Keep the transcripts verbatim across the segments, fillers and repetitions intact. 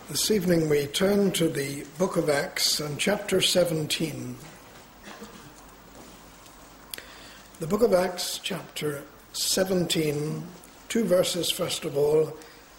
This evening we turn to the book of Acts and chapter seventeen. The book of Acts, chapter seventeen, two verses first of all,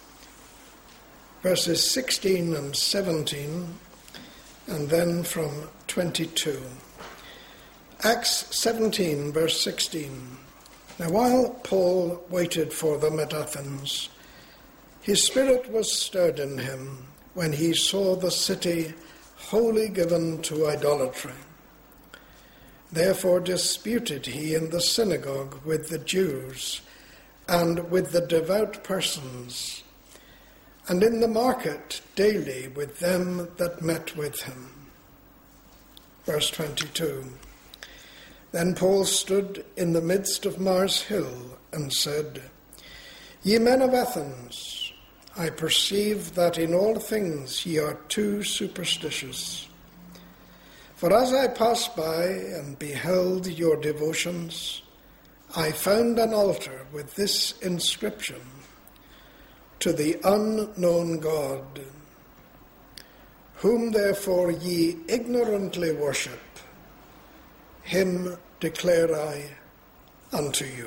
verses sixteen and seventeen, and then from twenty-two. Acts seventeen, verse sixteen. Now while Paul waited for them at Athens, his spirit was stirred in him when he saw the city wholly given to idolatry. Therefore disputed he in the synagogue with the Jews and with the devout persons, and in the market daily with them that met with him. Verse twenty-two. Then Paul stood in the midst of Mars Hill and said, Ye men of Athens, I perceive that in all things ye are too superstitious. For as I passed by and beheld your devotions, I found an altar with this inscription, To the unknown God, whom therefore ye ignorantly worship, him declare I unto you.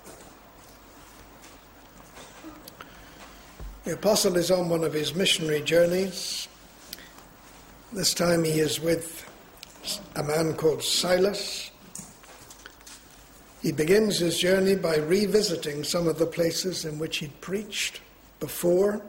The apostle is on one of his missionary journeys. This time he is with a man called Silas. He begins his journey by revisiting some of the places in which he'd preached before.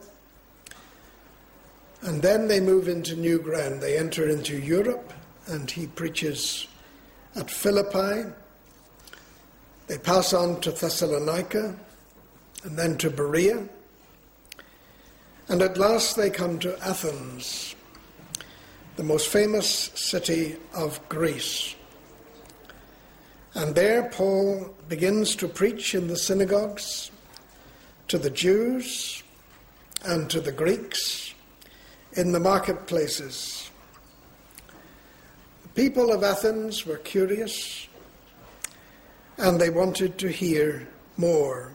And then they move into new ground. They enter into Europe, and he preaches at Philippi. They pass on to Thessalonica, and then to Berea. And at last they come to Athens, the most famous city of Greece. And there Paul begins to preach in the synagogues to the Jews and to the Greeks in the marketplaces. The people of Athens were curious, and they wanted to hear more.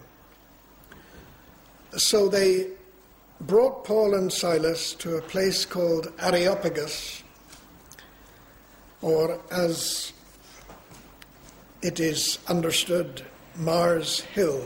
So they brought Paul and Silas to a place called Areopagus, or as it is understood, Mars Hill.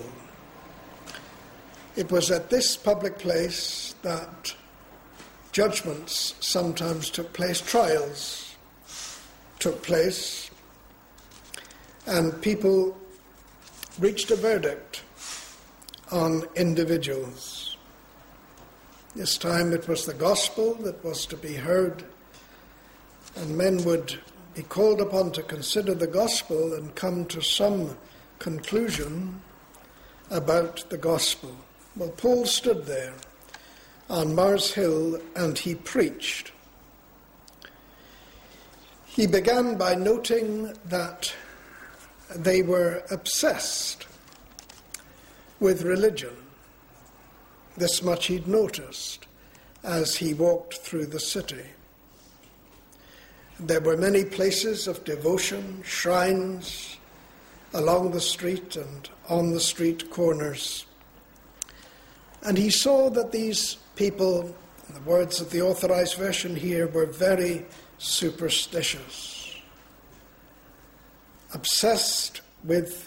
It was at this public place that judgments sometimes took place, trials took place, and people reached a verdict on individuals. This time it was the gospel that was to be heard, and men would be called upon to consider the gospel and come to some conclusion about the gospel. Well, Paul stood there on Mars Hill and he preached. He began by noting that they were obsessed with religion. This much he'd noticed as he walked through the city. There were many places of devotion, shrines along the street and on the street corners. And he saw that these people, in the words of the Authorized Version here, were very superstitious, obsessed with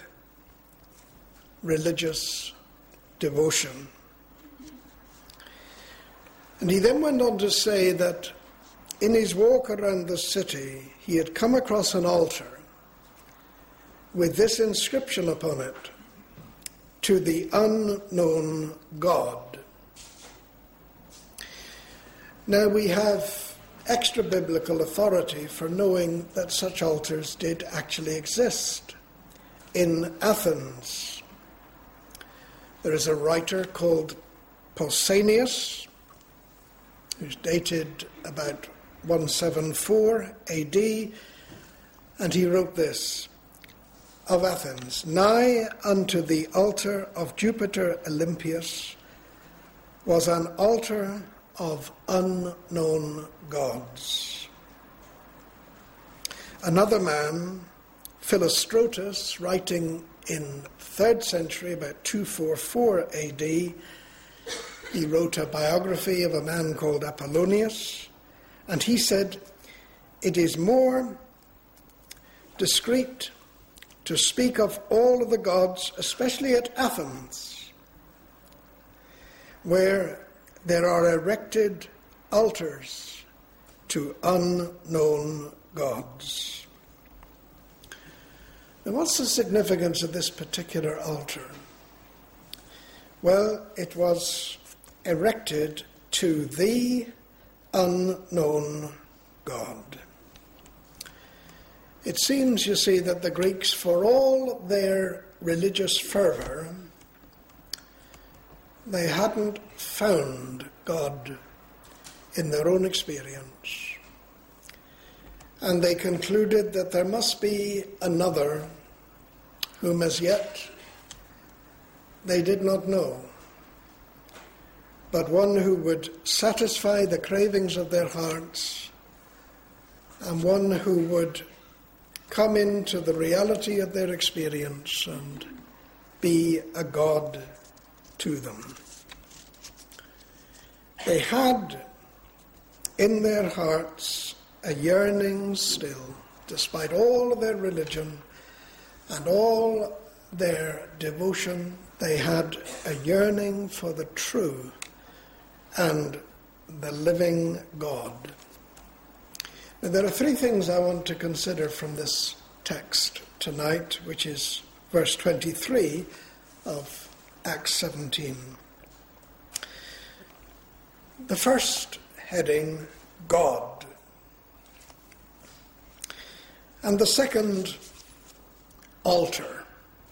religious devotion. And he then went on to say that in his walk around the city, he had come across an altar with this inscription upon it, To the unknown God. Now we have extra biblical authority for knowing that such altars did actually exist in Athens. There is a writer called Pausanias, who's dated about one seventy-four A D, and he wrote this, Of Athens, nigh unto the altar of Jupiter Olympius was an altar of unknown gods. Another man, Philostratus, writing in third century, about two forty-four A D, he wrote a biography of a man called Apollonius, and he said, "It is more discreet to speak of all of the gods, especially at Athens, where there are erected altars to unknown gods." Now, what's the significance of this particular altar? Well, it was erected to the unknown God. It seems, you see, that the Greeks, for all their religious fervour, they hadn't found God in their own experience. And they concluded that there must be another whom as yet they did not know, but one who would satisfy the cravings of their hearts, and one who would come into the reality of their experience and be a God to them. They had in their hearts a yearning still, despite all of their religion and all their devotion, they had a yearning for the true and the living God. Now, there are three things I want to consider from this text tonight, which is verse twenty-three of Acts seventeen. The first heading, God. And the second, altar.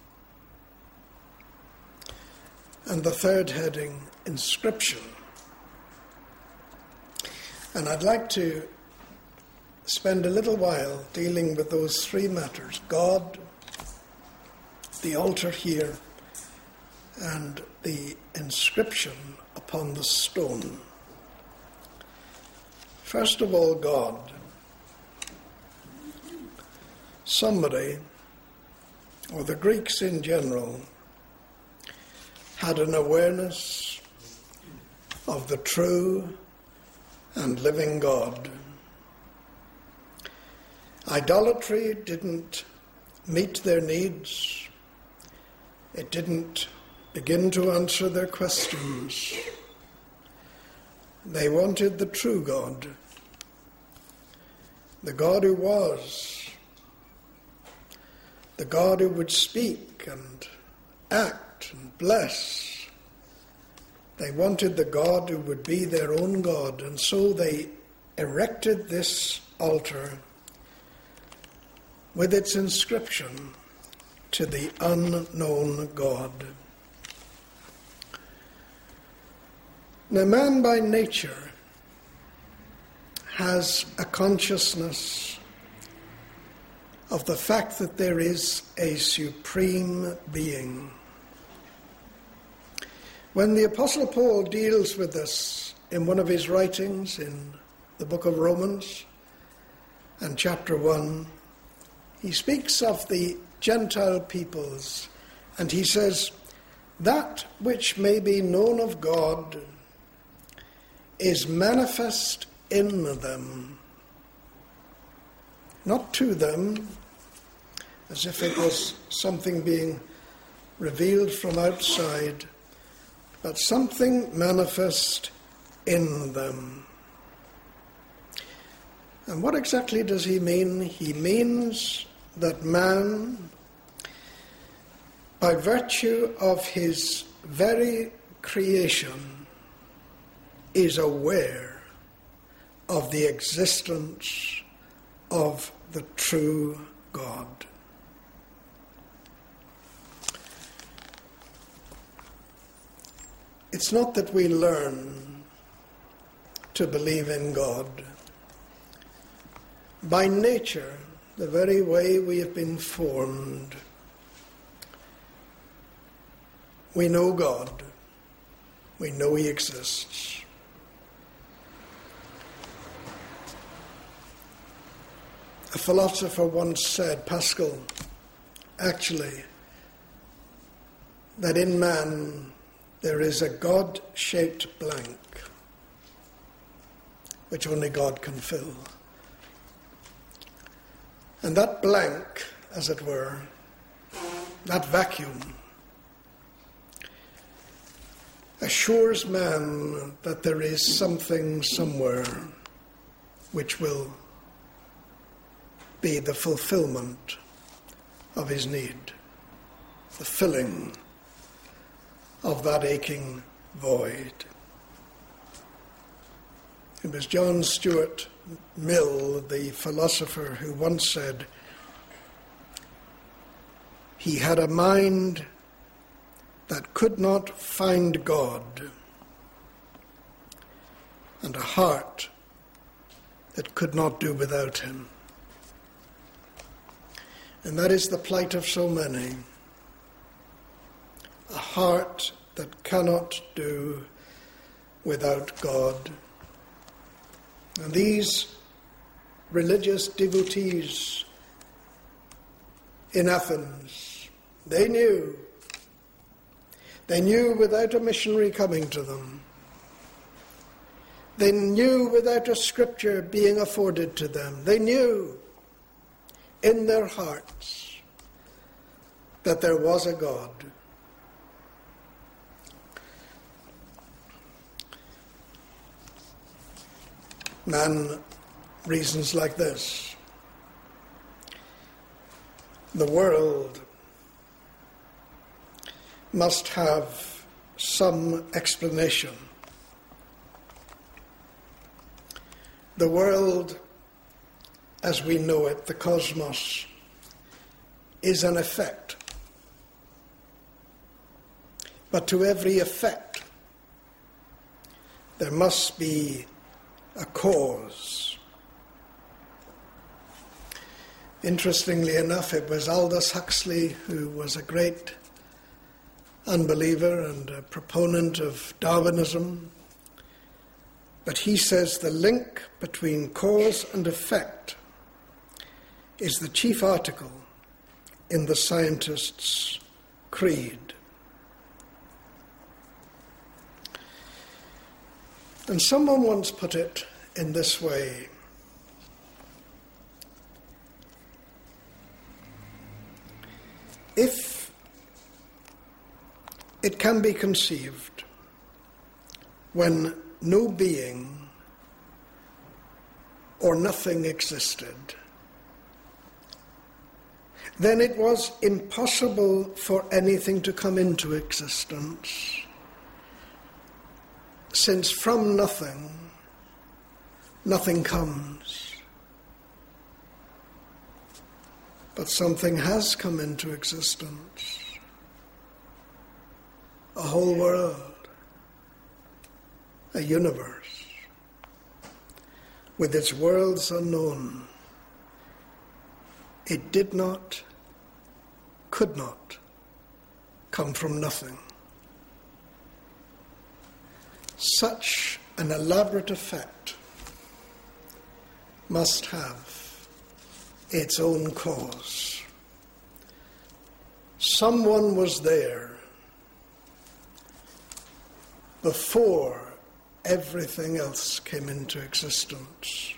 And the third heading, inscription. And I'd like to spend a little while dealing with those three matters: God, the altar here, and the inscription upon the stone. First of all, God. Somebody, or the Greeks in general, had an awareness of the true and living God. Idolatry didn't meet their needs. It didn't begin to answer their questions. They wanted the true God, the God who was, the God who would speak and act and bless. They wanted the God who would be their own God, and so they erected this altar with its inscription, to the unknown God. Now, man by nature has a consciousness of the fact that there is a supreme being. When the Apostle Paul deals with this in one of his writings in the book of Romans and chapter one, he speaks of the Gentile peoples, and he says, "That which may be known of God is manifest in them," not to them, as if it was something being revealed from outside, but something manifest in them. And what exactly does he mean? He means that man, by virtue of his very creation, is aware of the existence of the true God. It's not that we learn to believe in God. By nature, the very way we have been formed, we know God. We know He exists. A philosopher once said, Pascal, actually, that in man there is a God-shaped blank which only God can fill. And that blank, as it were, that vacuum, assures man that there is something somewhere which will be the fulfillment of his need, the filling of that aching void. It was John Stuart Mill, the philosopher, who once said he had a mind that could not find God and a heart that could not do without him. And that is the plight of so many. A heart that cannot do without God. And these religious devotees in Athens, they knew. They knew without a missionary coming to them. They knew without a scripture being afforded to them. They knew in their hearts that there was a God. Man reasons like this. The world must have some explanation. The world, as we know it, the cosmos, is an effect. But to every effect, there must be a cause. Interestingly enough, it was Aldous Huxley, who was a great unbeliever and a proponent of Darwinism, but he says the link between cause and effect is the chief article in the scientist's creed. And someone once put it in this way: if it can be conceived when no being or nothing existed, then it was impossible for anything to come into existence, since from nothing, nothing comes. But something has come into existence. A whole world, a universe, with its worlds unknown. It did not, could not come from nothing. Such an elaborate effect must have its own cause. Someone was there before everything else came into existence.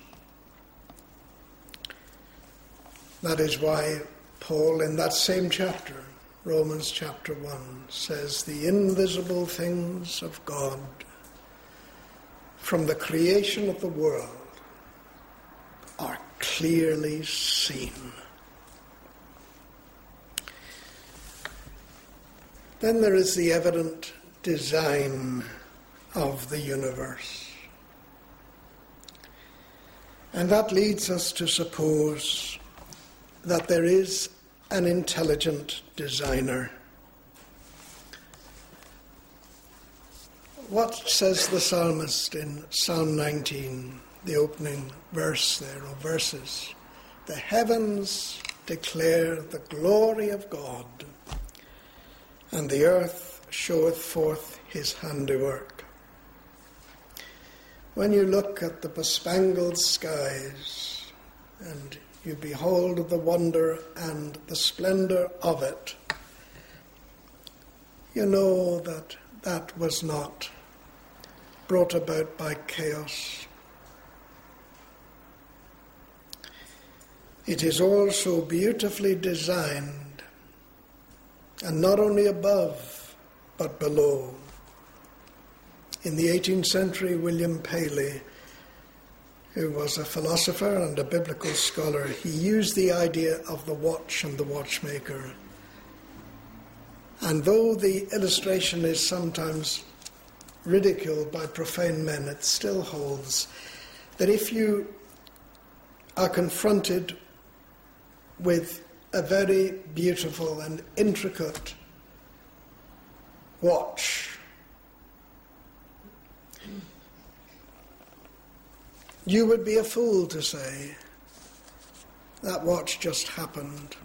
That is why Paul, in that same chapter, Romans chapter one, says the invisible things of God from the creation of the world are clearly seen. Then there is the evident design of the universe. And that leads us to suppose that there is an intelligent designer. What says the psalmist in Psalm nineteen, the opening verse there, or verses? The heavens declare the glory of God, and the earth showeth forth his handiwork. When you look at the bespangled skies and you behold the wonder and the splendor of it, you know that that was not brought about by chaos. It is also beautifully designed, and not only above, but below. In the eighteenth century, William Paley, who was a philosopher and a biblical scholar, he used the idea of the watch and the watchmaker. And though the illustration is sometimes ridiculed by profane men, it still holds that if you are confronted with a very beautiful and intricate watch, you would be a fool to say, that watch just happened.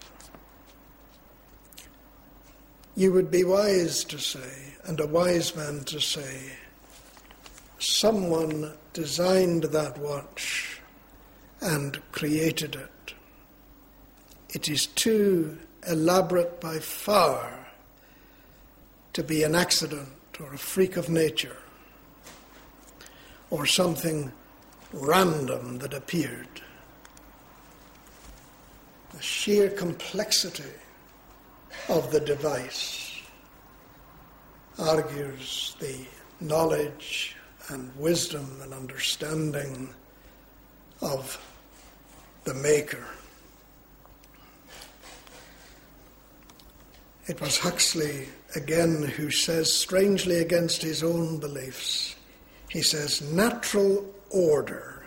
You would be wise to say, and a wise man to say, someone designed that watch and created it. It is too elaborate by far to be an accident or a freak of nature or something random that appeared. The sheer complexity of the device argues the knowledge and wisdom and understanding of the maker. It was Huxley again who says, strangely against his own beliefs, he says, natural order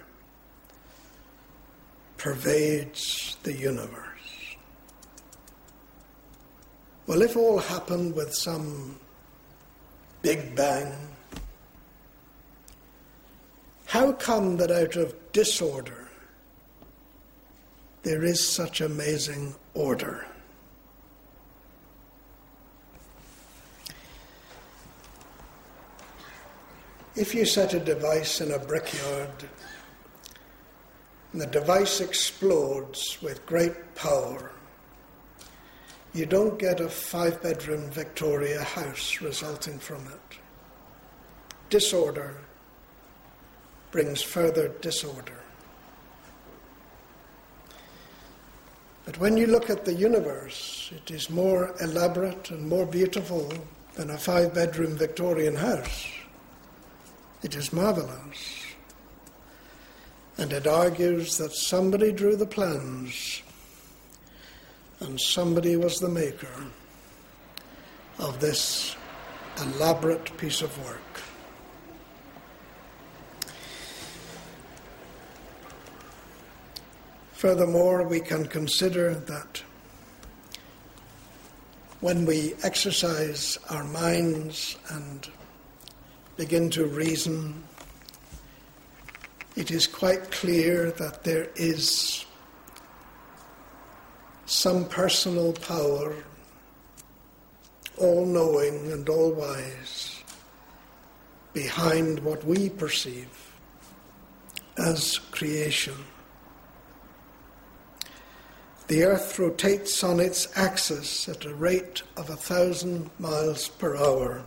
pervades the universe. Well, if all happened with some big bang, how come that out of disorder there is such amazing order? If you set a device in a brickyard and the device explodes with great power, you don't get a five-bedroom Victoria house resulting from it. Disorder brings further disorder. But when you look at the universe, it is more elaborate and more beautiful than a five-bedroom Victorian house. It is marvelous. And it argues that somebody drew the plans and somebody was the maker of this elaborate piece of work. Furthermore, we can consider that when we exercise our minds and begin to reason, it is quite clear that there is some personal power, all-knowing and all-wise, behind what we perceive as creation. The earth rotates on its axis at a rate of a thousand miles per hour.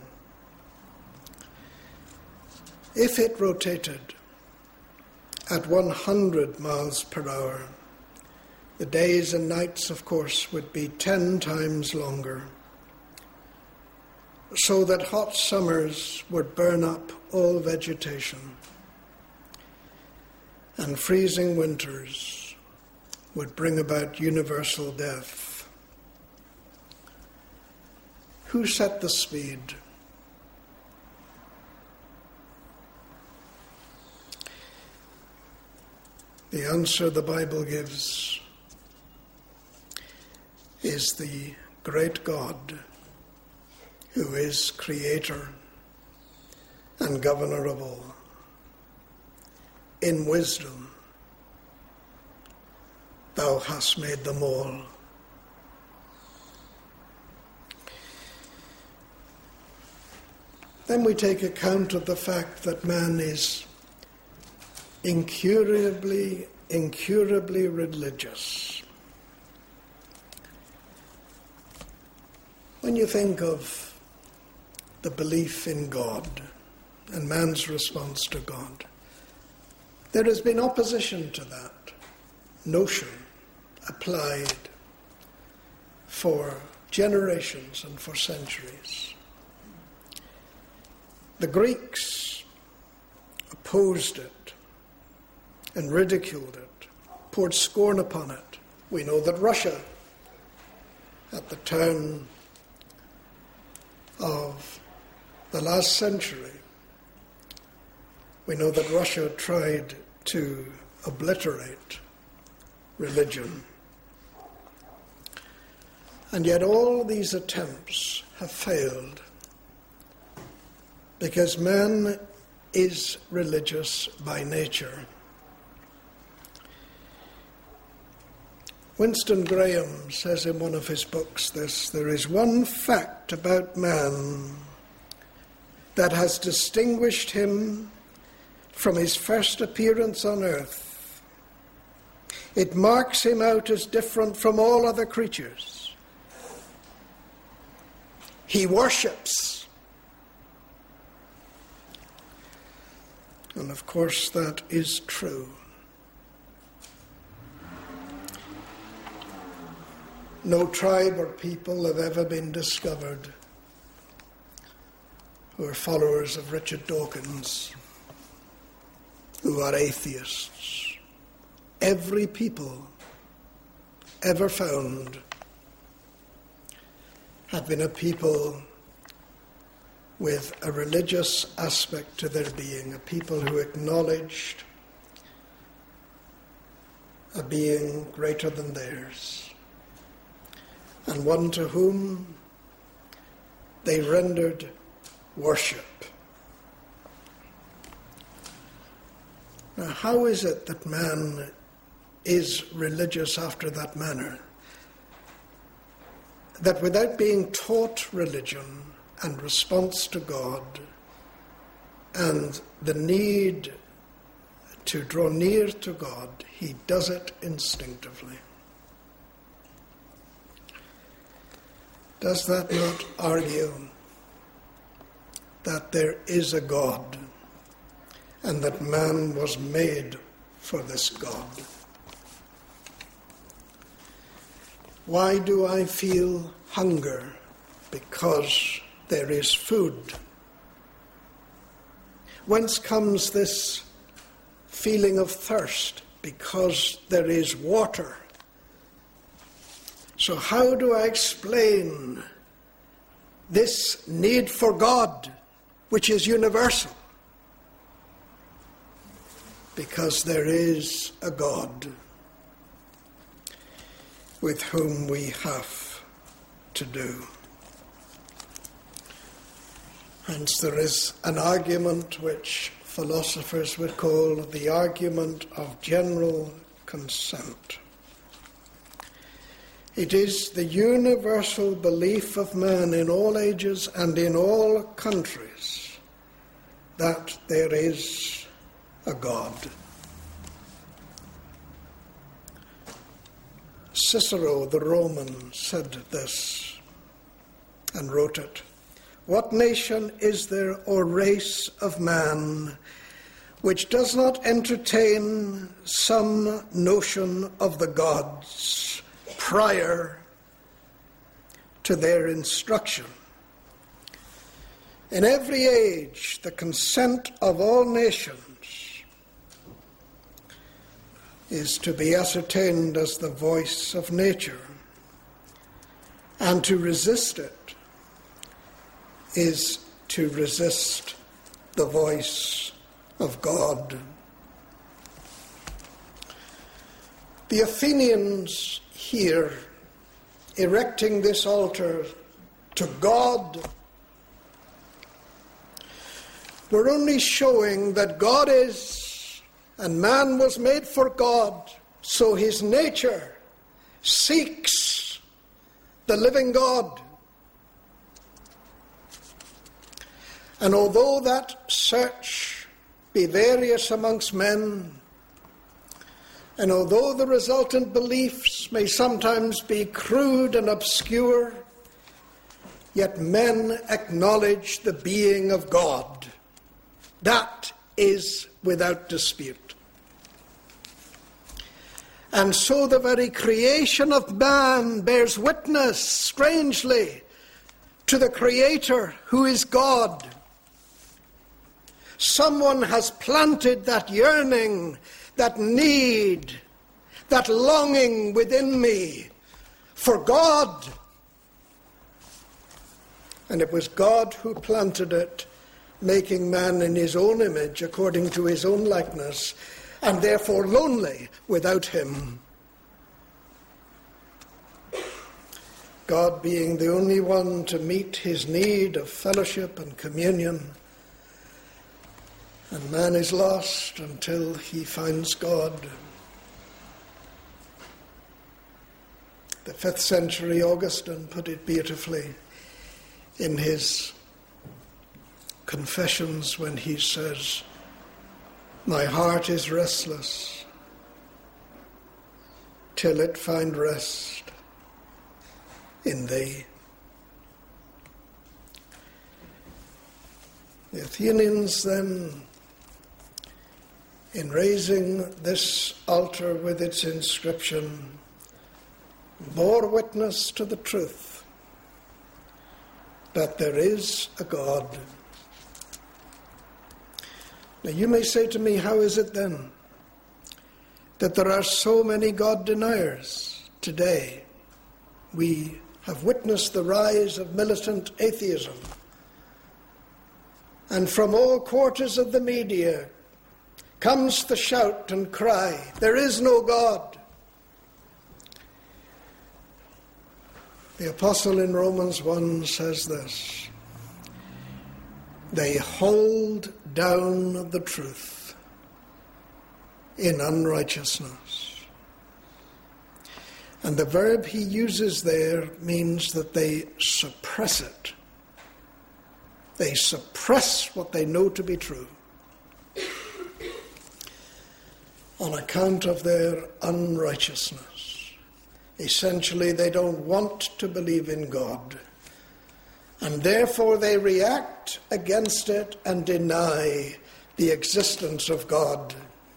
If it rotated at one hundred miles per hour, the days and nights, of course, would be ten times longer, so that hot summers would burn up all vegetation, and freezing winters would bring about universal death. Who set the speed? The answer the Bible gives is the great God who is creator and governor of all. In wisdom, thou hast made them all. Then we take account of the fact that man is incurably, incurably religious. When you think of the belief in God and man's response to God. There has been opposition to that notion applied for generations and for centuries. The Greeks opposed it and ridiculed it, poured scorn upon it. We know that Russia, at the turn of the last century, we know that Russia tried to obliterate religion. And yet all these attempts have failed because man is religious by nature. Winston Graham says in one of his books this: there is one fact about man that has distinguished him from his first appearance on earth. It marks him out as different from all other creatures. He worships. And of course that is true. No tribe or people have ever been discovered who are followers of Richard Dawkins, who are atheists. Every people ever found have been a people with a religious aspect to their being, a people who acknowledged a being greater than theirs, and one to whom they rendered worship. Now, how is it that man is religious after that manner? That without being taught religion and response to God and the need to draw near to God, he does it instinctively. Does that not argue that there is a God and that man was made for this God? Why do I feel hunger? Because there is food. Whence comes this feeling of thirst? Because there is water. So how do I explain this need for God, which is universal? Because there is a God with whom we have to do. Hence there is an argument which philosophers would call the argument of general consent. It is the universal belief of man in all ages and in all countries that there is a God. Cicero, the Roman, said this and wrote it: "What nation is there or race of man which does not entertain some notion of the gods prior to their instruction? In every age, the consent of all nations is to be ascertained as the voice of nature, and to resist it is to resist the voice of God." The Athenians here, erecting this altar to God, were only showing that God is, and man was made for God, so his nature seeks the living God. And although that search be various amongst men, and although the resultant beliefs may sometimes be crude and obscure, yet men acknowledge the being of God. That is without dispute. And so the very creation of man bears witness, strangely, to the Creator who is God. Someone has planted that yearning, that need, that longing within me for God. And it was God who planted it, making man in his own image, according to his own likeness, and therefore lonely without him. God being the only one to meet his need of fellowship and communion, and man is lost until he finds God. The fifth century Augustine put it beautifully in his Confessions when he says, "My heart is restless till it find rest in thee." The Athenians then, in raising this altar with its inscription, bore witness to the truth that there is a God. Now you may say to me, how is it then that there are so many God deniers today? We have witnessed the rise of militant atheism, and from all quarters of the media comes the shout and cry, there is no God. The apostle in Romans one says this, they hold down the truth in unrighteousness. And the verb he uses there means that they suppress it. They suppress what they know to be true on account of their unrighteousness. Essentially, they don't want to believe in God, and therefore they react against it and deny the existence of God.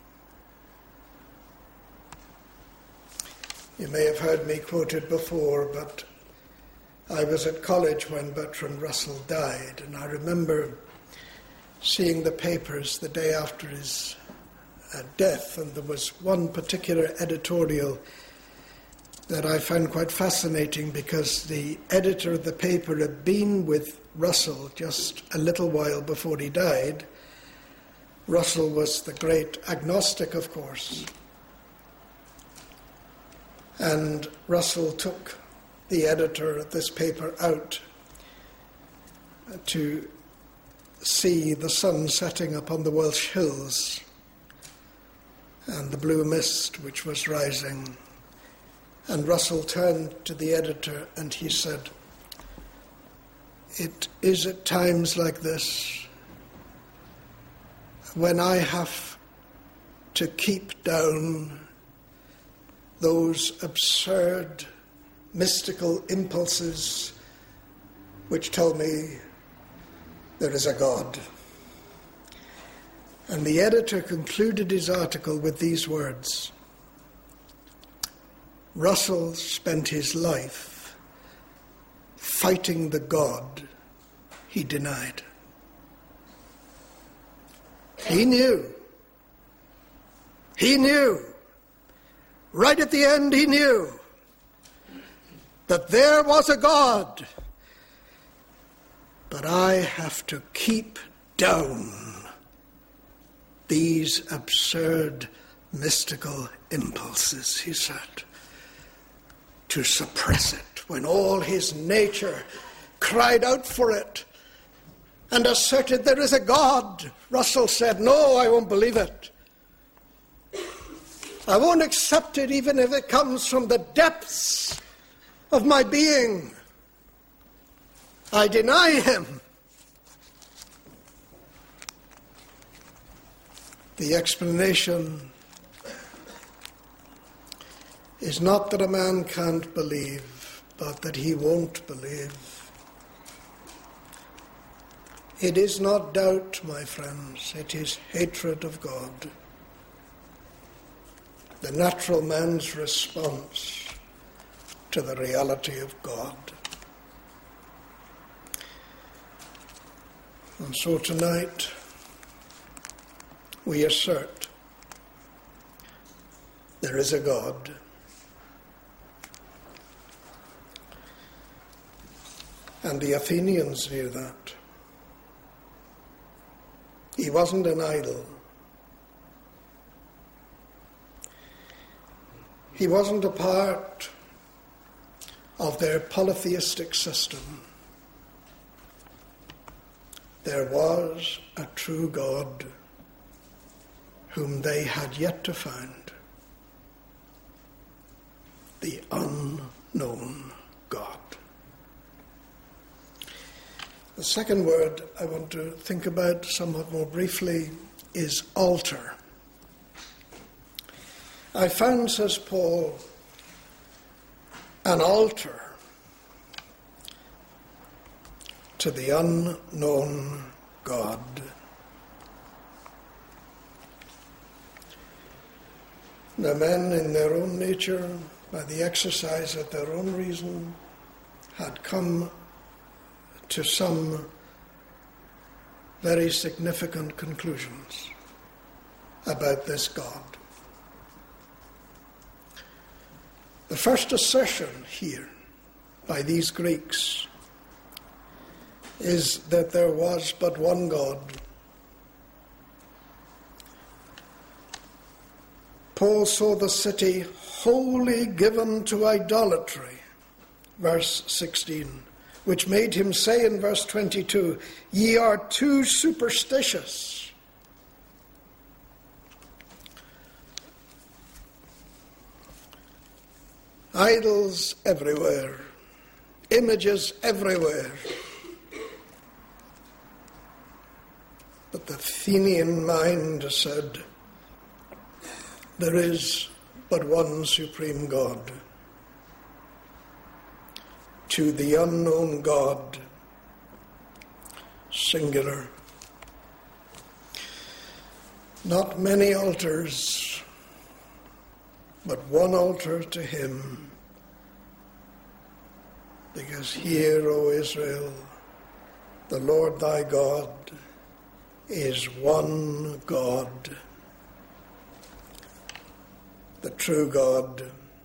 You may have heard me quoted before, but I was at college when Bertrand Russell died, and I remember seeing the papers the day after his uh, death, and there was one particular editorial that I found quite fascinating, because the editor of the paper had been with Russell just a little while before he died. Russell was the great agnostic, of course. And Russell took the editor of this paper out to see the sun setting upon the Welsh hills and the blue mist which was rising. And Russell turned to the editor and he said, "It is at times like this when I have to keep down those absurd mystical impulses which tell me there is a God." And the editor concluded his article with these words, "Russell spent his life fighting the God he denied." He knew. He knew. Right at the end, he knew that there was a God, but I have to keep down these absurd mystical impulses, he said, to suppress it when all his nature cried out for it and asserted there is a God. Russell said, "No, I won't believe it. I won't accept it even if it comes from the depths of my being. I deny him." The explanation is not that a man can't believe, but that he won't believe. It is not doubt, my friends, it is hatred of God. The natural man's response to the reality of God. And so tonight we assert there is a God. And the Athenians knew that. He wasn't an idol. He wasn't a part of their polytheistic system. There was a true God whom they had yet to find. The unknown God. The second word I want to think about somewhat more briefly is altar. I found, says Paul, an altar to the unknown God. The men in their own nature, by the exercise of their own reason, had come to some very significant conclusions about this God. The first assertion here by these Greeks is that there was but one God. Paul saw the city wholly given to idolatry, verse sixteen, which made him say in verse twenty-two, "Ye are too superstitious." Idols everywhere, images everywhere. But the Athenian mind said, there is but one supreme God. To the unknown God, singular. Not many altars, but one altar to him. Because hear, O Israel, the Lord thy God is one God, the true God.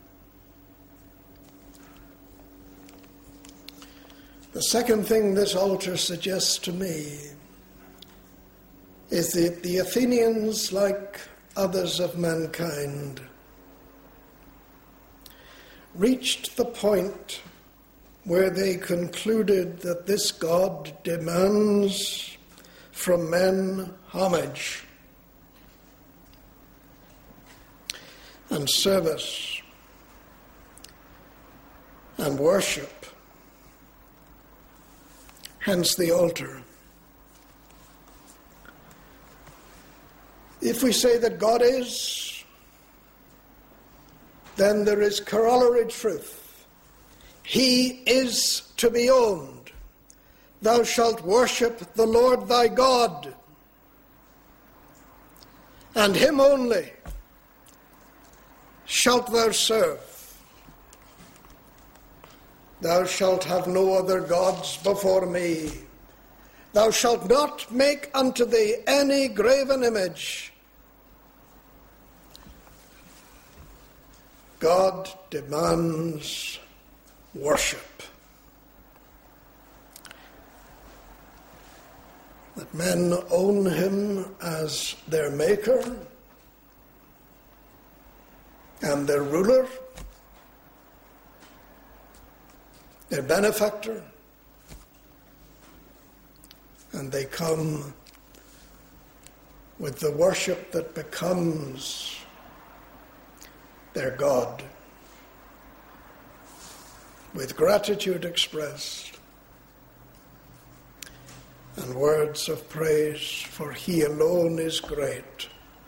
The second thing this altar suggests to me is that the Athenians, like others of mankind, reached the point where they concluded that this God demands from men homage and service and worship. Hence the altar. If we say that God is, then there is corollary truth. He is to be owned. Thou shalt worship the Lord thy God, and him only shalt thou serve. Thou shalt have no other gods before me. Thou shalt not make unto thee any graven image. God demands worship. That men own him as their maker and their ruler, their benefactor, and they come with the worship that becomes their God, with gratitude expressed and words of praise, for he alone is great.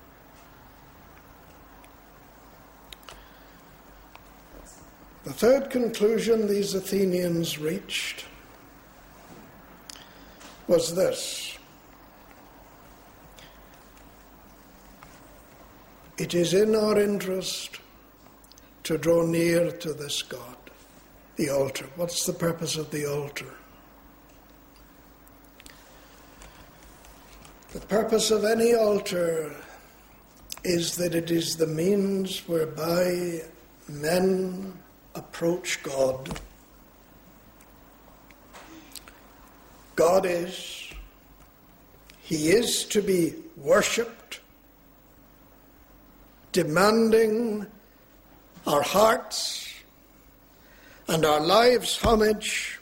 The third conclusion these Athenians reached was this: it is in our interest to draw near to this God, the altar. What's the purpose of the altar? The purpose of any altar is that it is the means whereby men approach God. God is, he is to be worshipped, demanding our hearts and our lives' homage,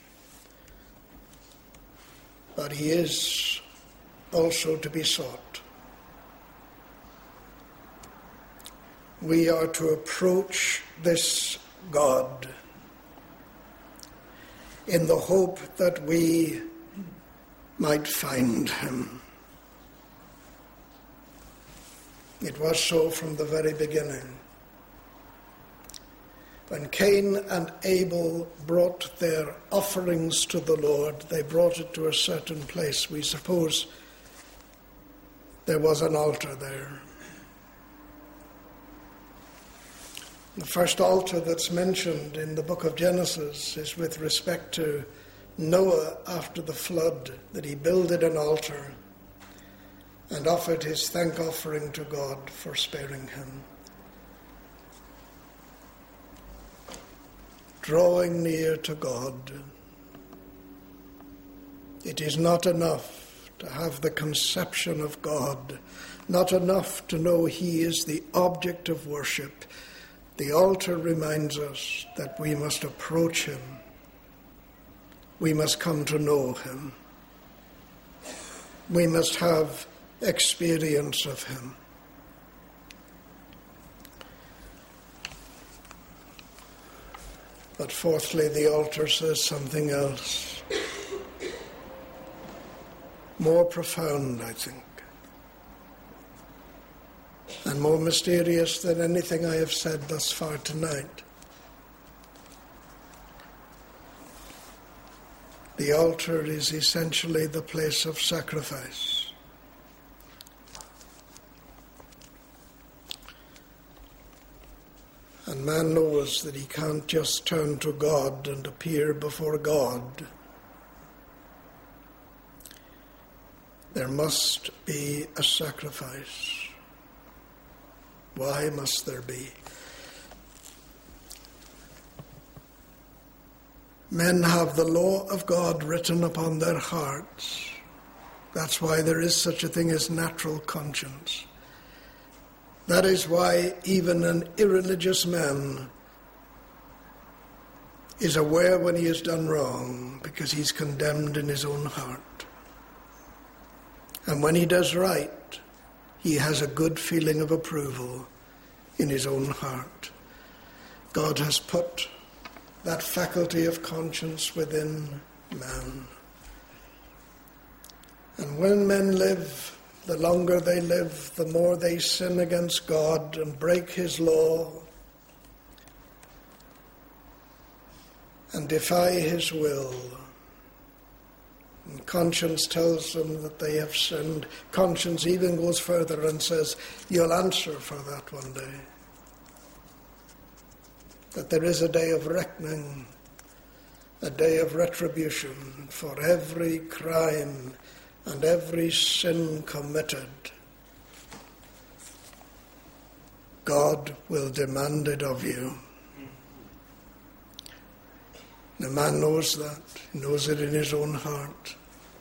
but he is also to be sought. We are to approach this God in the hope that we might find him. It was so from the very beginning. When Cain and Abel brought their offerings to the Lord, they brought it to a certain place. We suppose there was an altar there. The first altar that's mentioned in the book of Genesis is with respect to Noah after the flood, that he builded an altar and offered his thank offering to God for sparing him. Drawing near to God. It is not enough to have the conception of God, not enough to know he is the object of worship. The altar reminds us that we must approach him. We must come to know him. We must have experience of him. But fourthly, the altar says something else, more profound, I think, and more mysterious than anything I have said thus far tonight. The altar is essentially the place of sacrifice. And man knows that he can't just turn to God and appear before God. There must be a sacrifice. Why must there be? Men have the law of God written upon their hearts. That's why there is such a thing as natural conscience. That is why even an irreligious man is aware when he has done wrong, because he's condemned in his own heart. And when he does right, he has a good feeling of approval in his own heart. God has put that faculty of conscience within man. And when men live, the longer they live, the more they sin against God and break his law and defy his will. And conscience tells them that they have sinned. Conscience even goes further and says, you'll answer for that one day. That there is a day of reckoning, a day of retribution for every crime and every sin committed. God will demand it of you. The man knows that. He knows it in his own heart.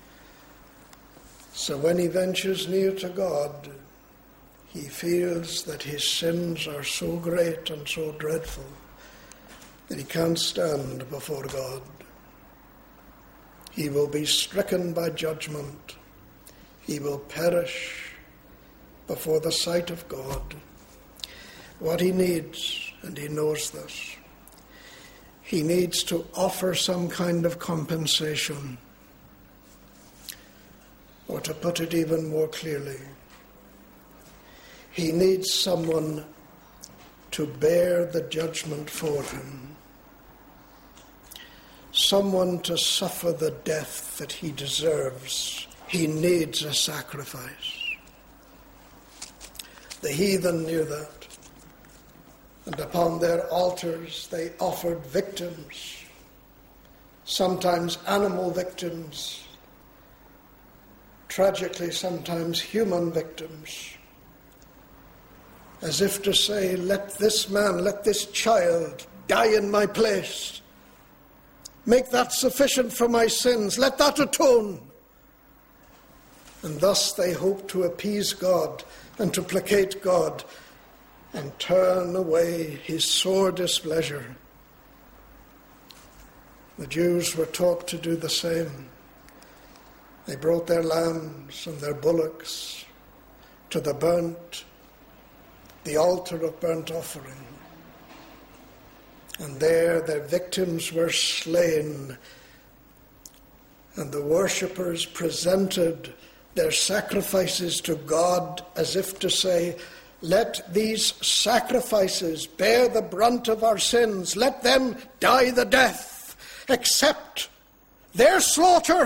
So when he ventures near to God, he feels that his sins are so great and so dreadful that he can't stand before God. He will be stricken by judgment. He will perish before the sight of God. What he needs, and he knows this, he needs to offer some kind of compensation. Or to put it even more clearly, he needs someone to bear the judgment for him. someone to suffer the death that he deserves, he needs a sacrifice. The heathen knew that, and upon their altars they offered victims, sometimes animal victims, tragically sometimes human victims, as if to say, let this man, let this child die in my place. Make that sufficient for my sins. Let that atone. And thus they hoped to appease God and to placate God and turn away his sore displeasure. The Jews were taught to do the same. They brought their lambs and their bullocks to the burnt, the altar of burnt offering. And there their victims were slain, and the worshippers presented their sacrifices to God as if to say, let these sacrifices bear the brunt of our sins. Let them die the death. Accept their slaughter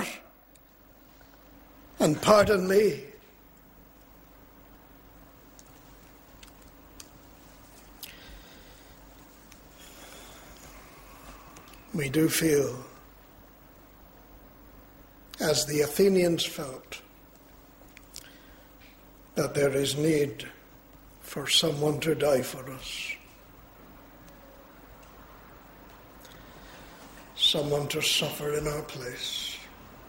and pardon me. We do feel, as the Athenians felt, that there is need for someone to die for us. Someone to suffer in our place.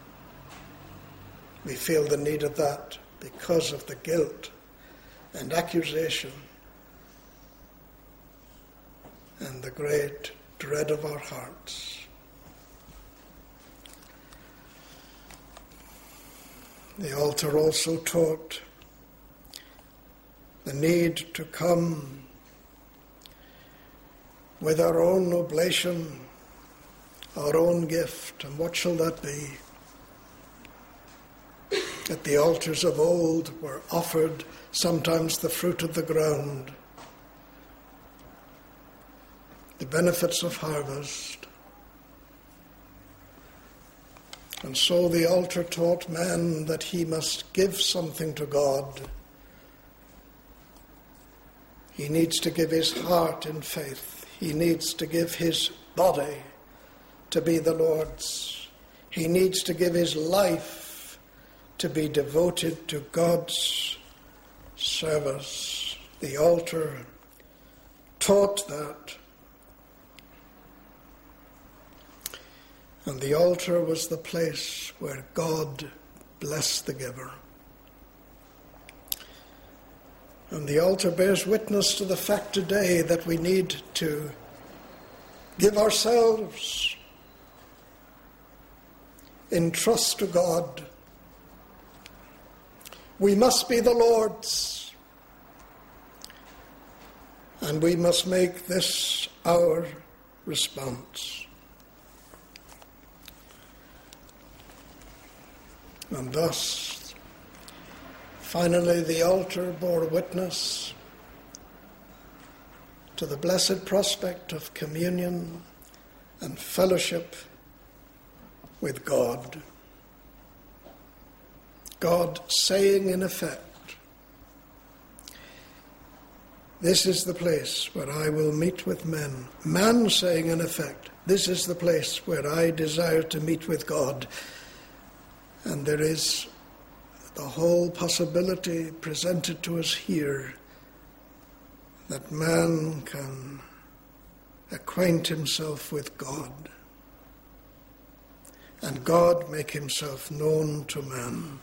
We feel the need of that because of the guilt and accusation and the great dread of our hearts. The altar also taught the need to come with our own oblation, our own gift. And what shall that be? At the altars of old were offered sometimes the fruit of the ground, the benefits of harvest. And so the altar taught man that he must give something to God. He needs to give his heart in faith. He needs to give his body to be the Lord's. He needs to give his life to be devoted to God's service. The altar taught that. And the altar was the place where God blessed the giver. And the altar bears witness to the fact today that we need to give ourselves in trust to God. We must be the Lord's, and we must make this our response. And thus, finally, the altar bore witness to the blessed prospect of communion and fellowship with God. God saying in effect, this is the place where I will meet with men. Man saying in effect, this is the place where I desire to meet with God. And there is the whole possibility presented to us here that man can acquaint himself with God and God make himself known to man.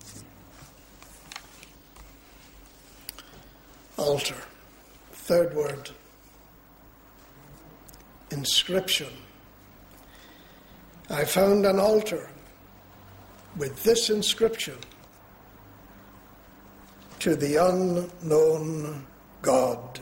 Altar. Third word. Inscription. I found an altar with this inscription: to the unknown God.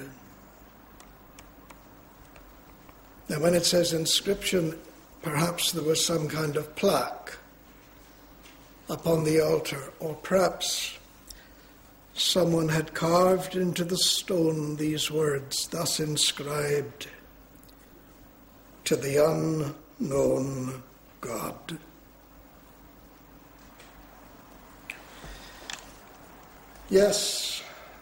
Now, when it says inscription, perhaps there was some kind of plaque upon the altar, or perhaps someone had carved into the stone these words, thus inscribed: to the unknown God. Yes,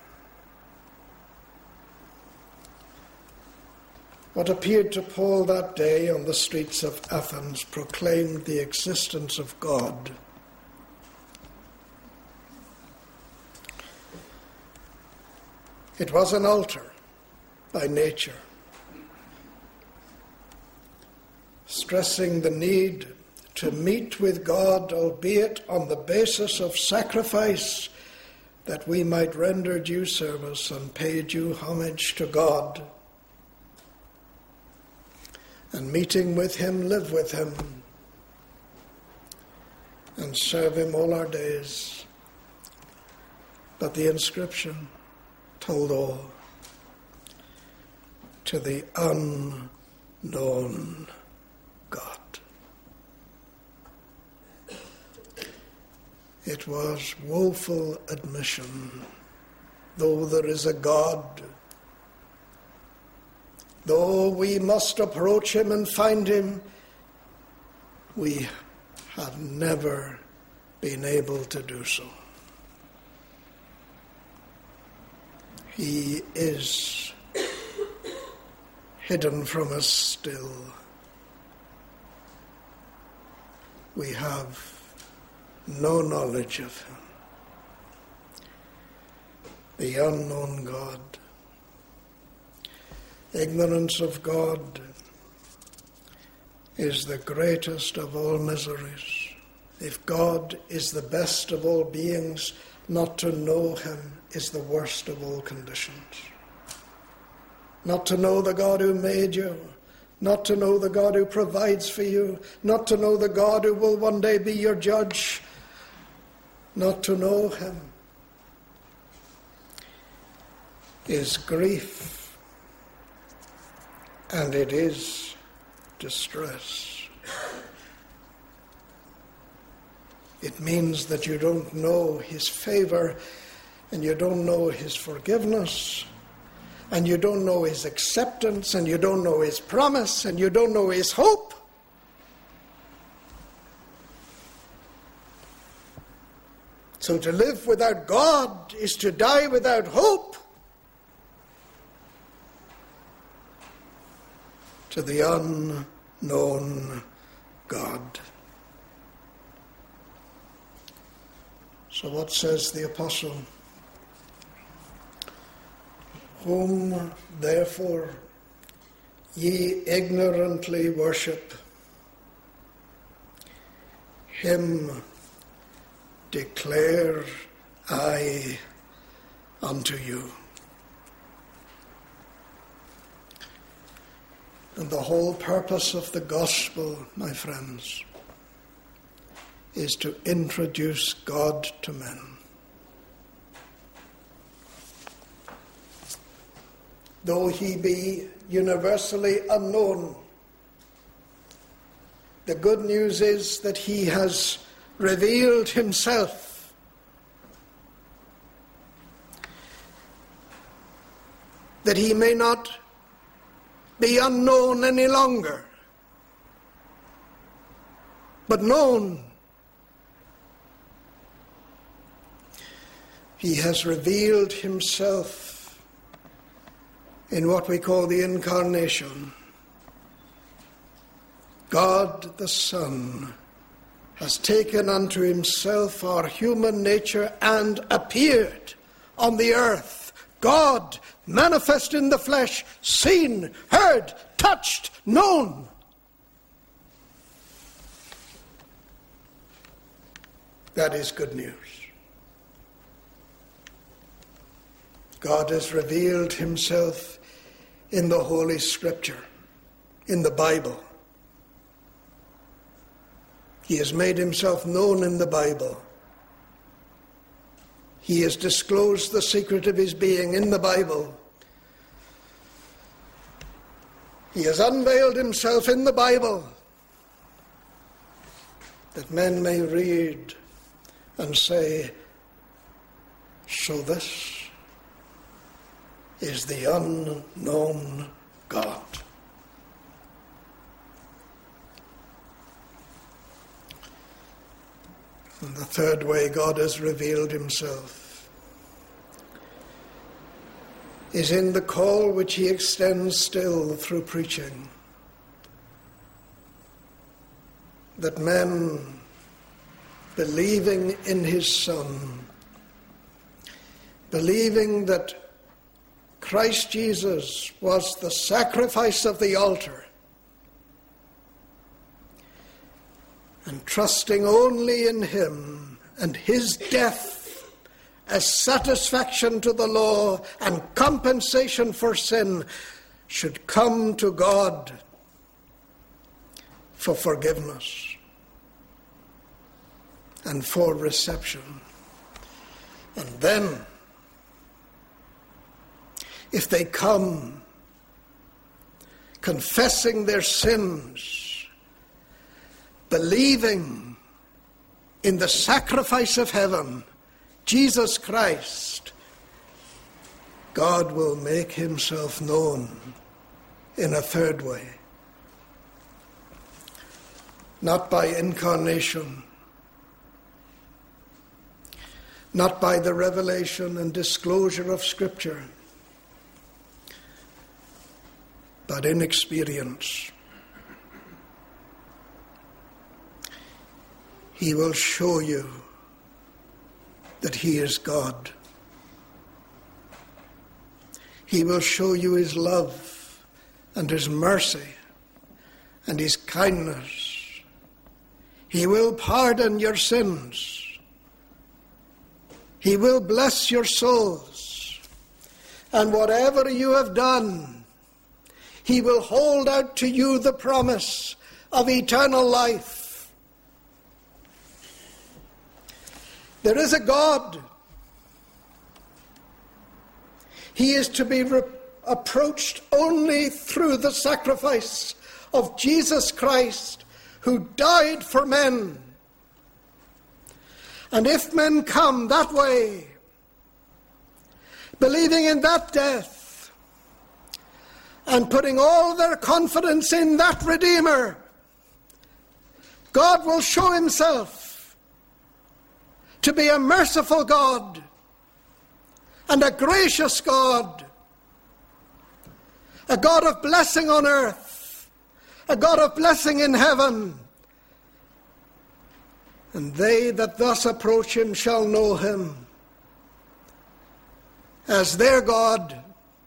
what appeared to Paul that day on the streets of Athens proclaimed the existence of God. It was an altar by nature, stressing the need to meet with God, albeit on the basis of sacrifice, that we might render due service and pay due homage to God. And meeting with him, live with him, and serve him all our days. But the inscription told all: to the unknown God. It was woeful admission. Though there is a God, though we must approach him and find him, we have never been able to do so. He is hidden from us still. We have no knowledge of him. The unknown God. Ignorance of God is the greatest of all miseries. If God is the best of all beings, not to know him is the worst of all conditions. Not to know the God who made you, not to know the God who provides for you, not to know the God who will one day be your judge, not to know him is grief, and it is distress. It means that you don't know his favor, and you don't know his forgiveness, and you don't know his acceptance, and you don't know his promise, and you don't know his hope. So to live without God is to die without hope. To the unknown God. So what says the apostle? Whom therefore ye ignorantly worship, him declare I unto you. And the whole purpose of the gospel, my friends, is to introduce God to men. Though he be universally unknown, the good news is that he has revealed himself. That he may not be unknown any longer, but known. He has revealed himself in what we call the incarnation. God the Son has taken unto himself our human nature and appeared on the earth. God, manifest in the flesh, seen, heard, touched, known. That is good news. God has revealed himself in the Holy Scripture, in the Bible. He has made himself known in the Bible. He has disclosed the secret of his being in the Bible. He has unveiled himself in the Bible, that men may read and say, so this is the unknown God. And the third way God has revealed himself is in the call which he extends still through preaching, that men, believing in his Son, believing that Christ Jesus was the sacrifice of the altar, and trusting only in him and his death as satisfaction to the law and compensation for sin, should come to God for forgiveness and for reception. And then, if they come confessing their sins, believing in the sacrifice of heaven, Jesus Christ, God will make himself known in a third way. Not by incarnation, not by the revelation and disclosure of Scripture, but in experience. He will show you that he is God. He will show you his love and his mercy and his kindness. He will pardon your sins. He will bless your souls. And whatever you have done, he will hold out to you the promise of eternal life. There is a God. He is to be re- approached only through the sacrifice of Jesus Christ, who died for men. And if men come that way, believing in that death, and putting all their confidence in that Redeemer, God will show himself to be a merciful God and a gracious God, a God of blessing on earth, a God of blessing in heaven. And they that thus approach him shall know him as their God,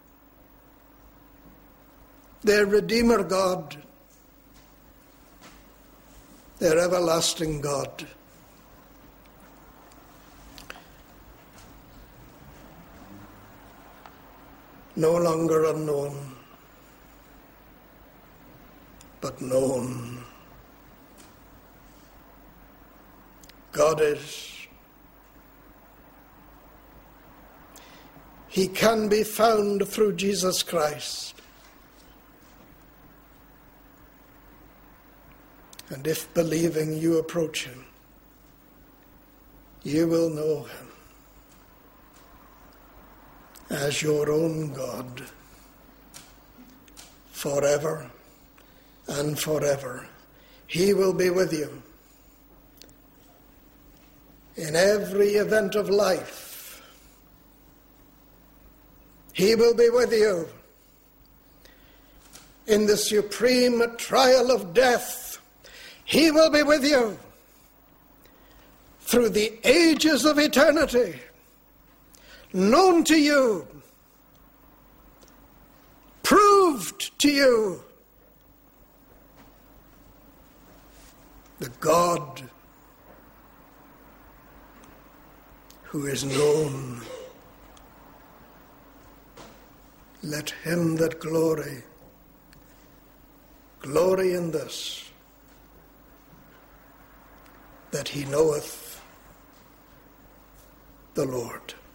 their Redeemer God, their everlasting God. No longer unknown, but known. God is. He can be found through Jesus Christ. And if believing you approach him, you will know him as your own God, forever and forever. He will be with you in every event of life. He will be with you in the supreme trial of death. He will be with you through the ages of eternity, known to you, proved to you. The God who is known. Let him that glory, glory in this, that he knoweth the Lord.